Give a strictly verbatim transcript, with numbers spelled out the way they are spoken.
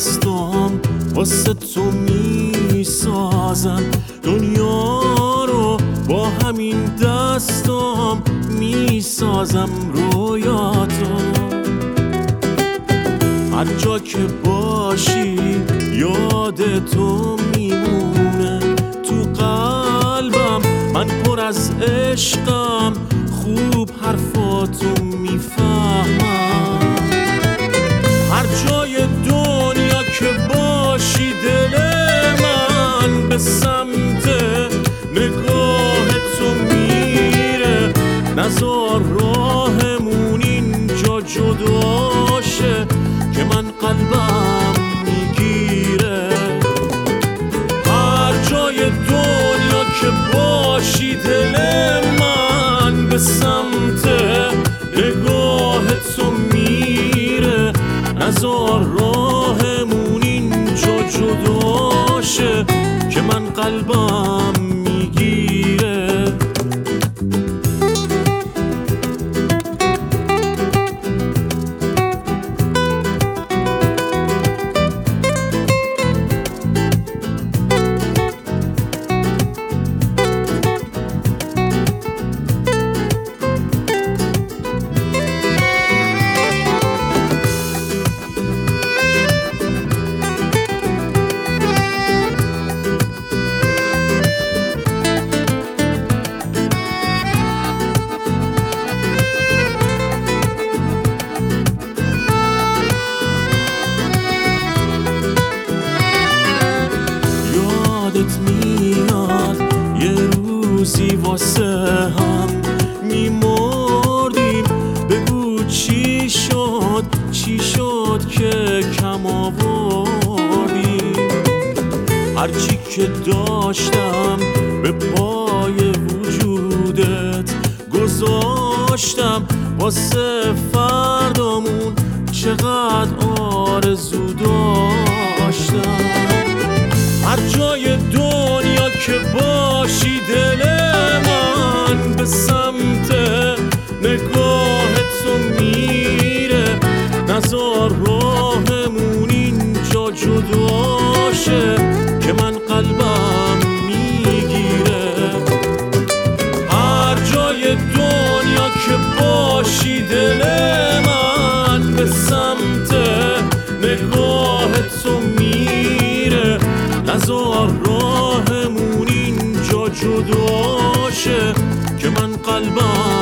دستام واسه تو می سازم، دنیا رو با همین دستام می سازم رویاتو. هر جا که باشی یاد تو میمونه تو قلبم، من پر از عشقم خوب حرفاتو میفهمم. هر جای دنیا که باشی دل من به سمت نگاه تو میره، نذار راهمون اینجا جدا شه که من قلبم میگیره. هر جای دنیا که باشی دل من به سمت نگاه تو میره، نذار راهمون اینجا جدا شه که من قلبم میگیره. یادت میاد یه روزی واسه هم میمردیم، بگو چی شد چی شد که کم آوردیم. هرچی که داشتم به پای وجودت گذاشتم، واسه فردامون چقدر آرزو داشتم. هر جای دنیا که باشی دل من به سمت نگاه تو میره، نذار راهمون اینجا جدا شه که من قلبم میگیره. هر جای دنیا که باشی دل من به سمت نگاه تو میره، نذار راهمون اینجا جدا شه که من قلبم